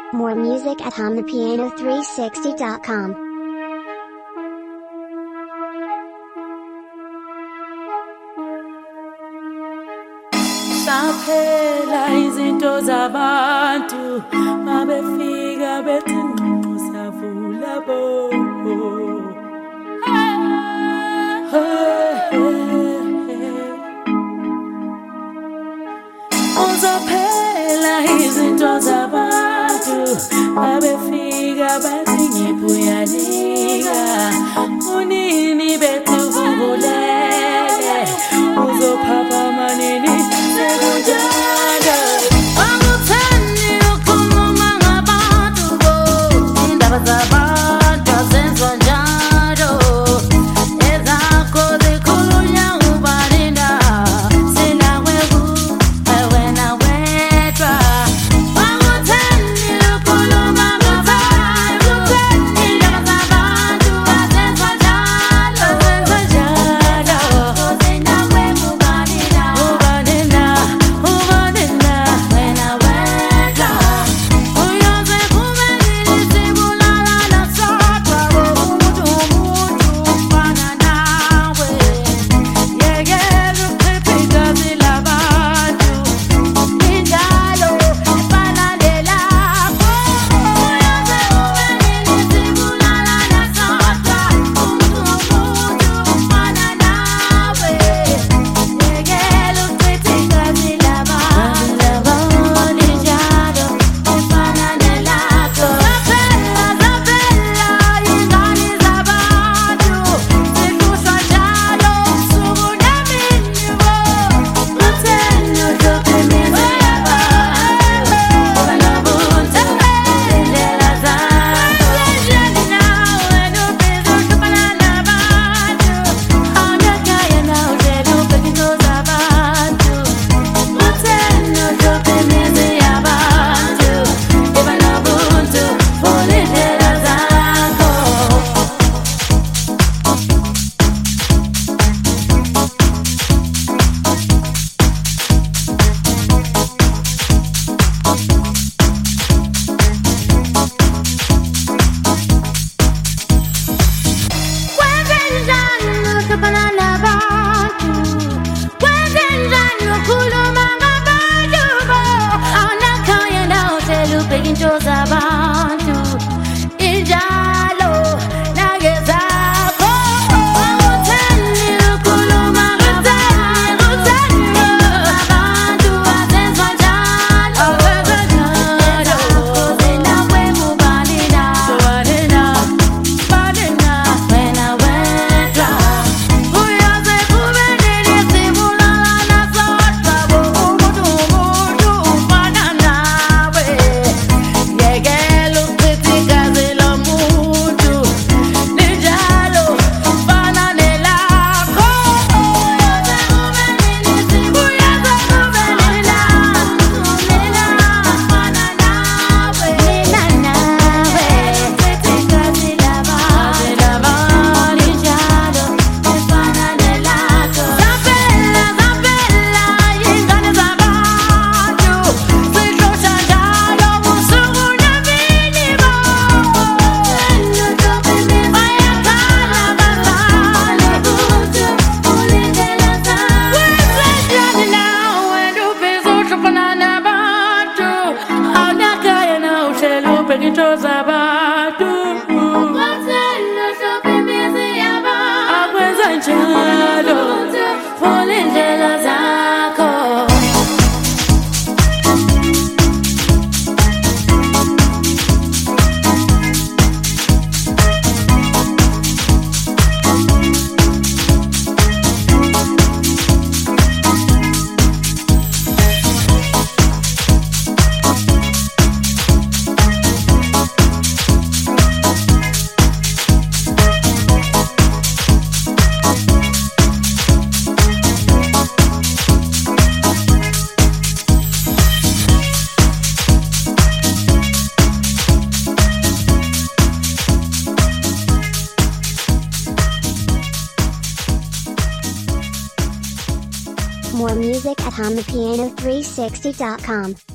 More music at HumThePiano360.com. Saphela izinto zabantu mabefika bethi ngusavula bo. Uzophela izinto zabantu mabefika bethi ngibuyanika unini bethi uvulele uzophapha manini sekunjalo angithandi ukukhuluma ngabantu bo indaba zabantu azenziwa njalo ezakho zikhulunywa ubani na sina kweku wena wedwa angithandi ukukhuluma ngabantu indaba zabantu azenziwa njalo sina kweku ubani na ubani na wena wedwa uyoze kumele sibulala nasodwa umuntu ufana nawe yekela ukuchithika zilabantu injalo ifana nelakho uyoze kumele sibulala nasodwa umuntu ufana nawe yekela ukuchithika zilabantu injalo ifana nelakho zaphela ingane zabantu zihlushwa njalo ubusuku nemini bo utheni uzophemeza abantu banobuntu indlela zakho endleleni nawe nubhizi uhluphala nabantu awunakhaya nawe uvele ubheke into zabantu utheni uzophemeza abantu banobuntu funa indlela zakho. Kwenzenjani ukuhluphala nabantu? Kwenzenjani ukukhuluma ngabantu bo? Awunakhaya nawe uvele ubheke into zabantu injalo nangezakho awuthandi ukukhuluma ngabantu abantu azenziwa njalo zina kwemu ubani na wena wedwa uyoze kube nini sibulala nasodwa bo umuntu ufana nawe yekela ukuchithika zilomuntu linjalo fana nelakho uyoze kube nini sibulala fana nawe ukuchithika zilabantu injalo ifana nelakho zaphela ingane zabantu zihlushwa njalo ubusuku nemini bo bayakhala abazali ulindela zakho kwenzenjani nawe nubhizi uhluphala nabantu awunakhaya nawe uhleli ubheke into zabantu akwenza njalo funa indlela zakho. More music at HumThePiano360.com.